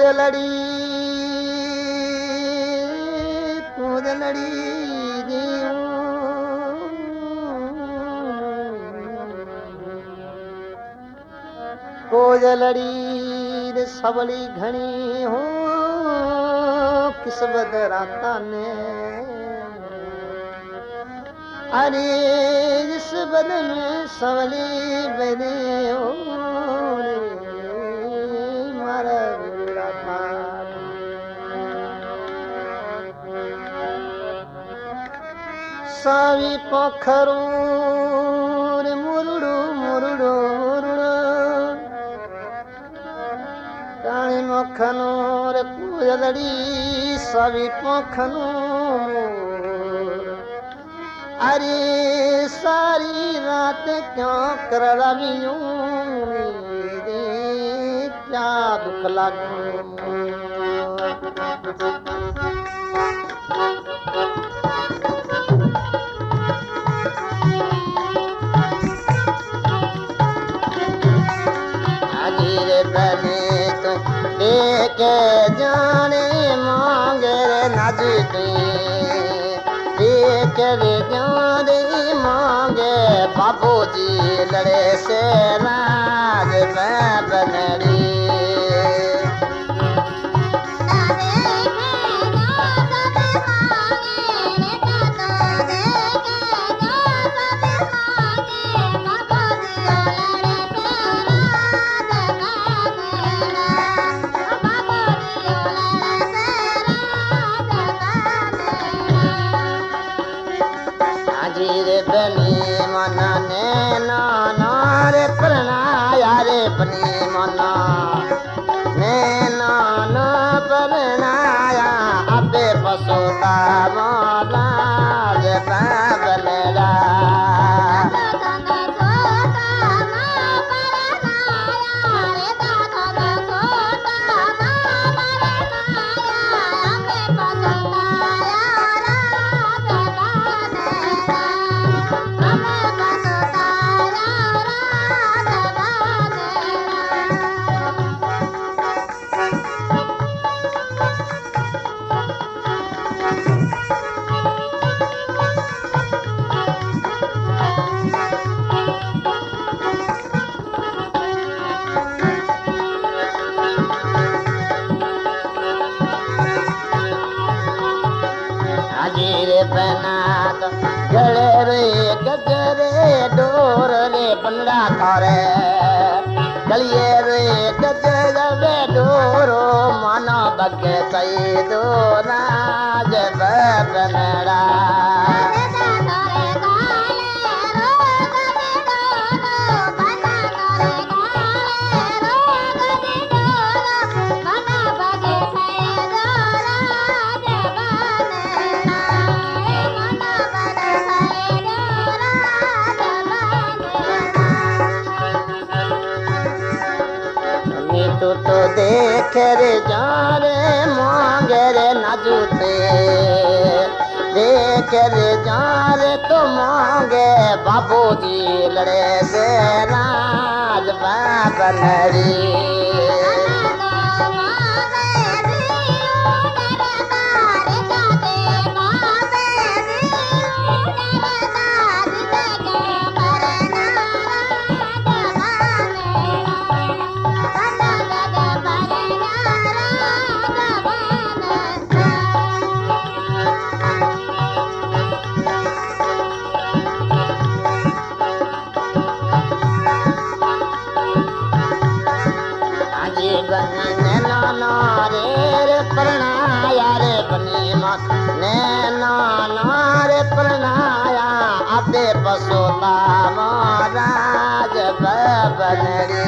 लड़ी पूज लड़ी पूज लड़ी रे सबली घनी हो किस बदराता ने अरे इस बद में सबली बने हो मारा सावी पोखरू रे मुरुडू मुरुडू मुरुडू काणी मोखनू रे पूजलड़ी सावी पोखनू अरे सारी रात क्यों करड़ावियूं रे क्या दुख लागू के जाने मांगे रे नजदी के जाने मांगे बाबूजी लड़े से राज बनड़ी बनी मना ने नाना रे प्रणाया रे बनी मना ने नाना प्रणाया अबे पसोता माला जे बनड़ा गले रे गजरे डोर रे बंदा थारे गलिए रे गजरे डोरो माना बगे सही दो राज बनड़ा तो देख रे जारे मांगे रे नाजूते देख रे जारे तो मांगे बाबूजी लड़े से राज बनड़ी प्रणाया रे बनी ने नाना रे प्रणाया अबे पसोता महाराज बनड़ी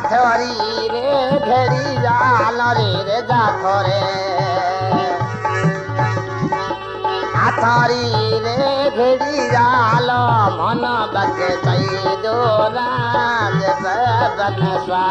हथौड़ी रे घेरी जाल रे जाथो रे हथौड़ी रे घेरी जाल मन बगे चैदो राज बन स्वा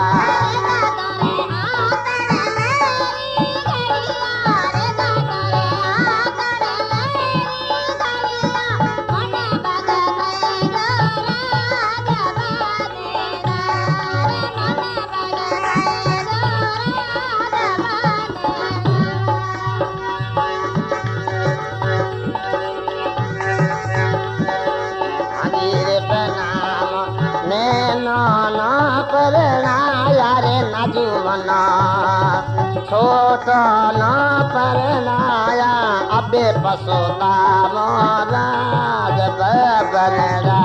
छोट न परनाया अबे पसोता मोराज बनरा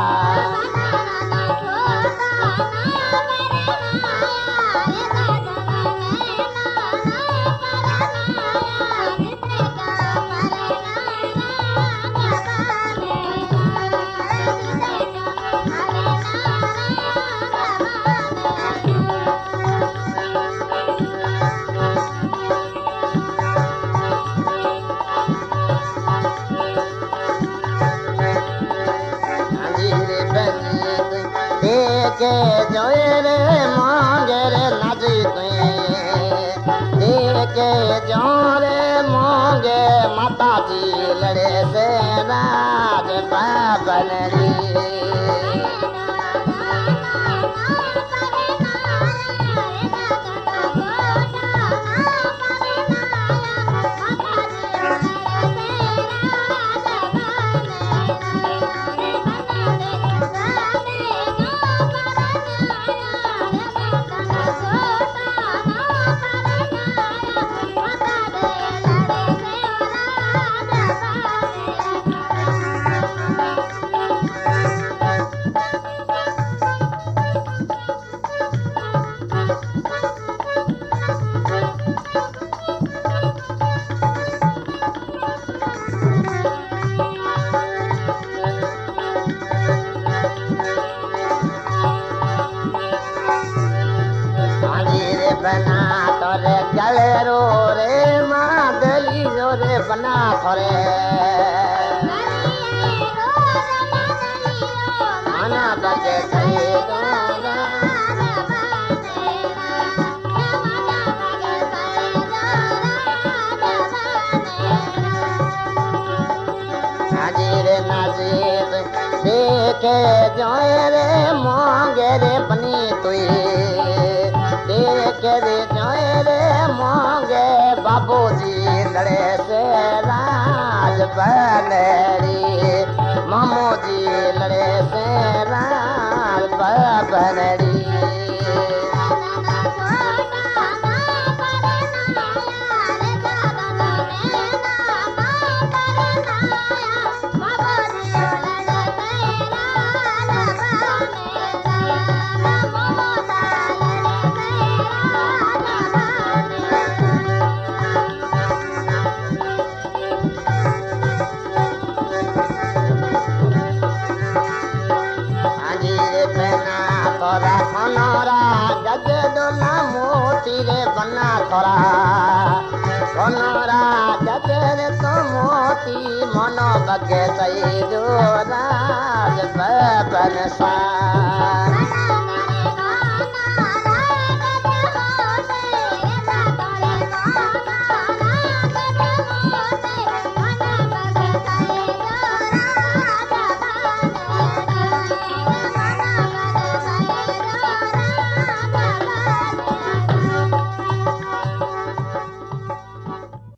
के जोए रे मांगे रे नाजी के जोरे मांगे माता जी लड़े से राज बनरी बना तोरे गले रो रे मादली जो रे बना थोरे मना बगे सही दोरा हाजिर नाजीब देखे जोए रे मांगे रे बनी तुई के रे जोए रे मांगे बाबूजी लड़े से राज बनरी मामू जी लड़े से राज बनरी मनोरा गज डोला मोती रे बना थोरा मनोरा गज रे तो मोती मनो बगे सही जो राज बन सा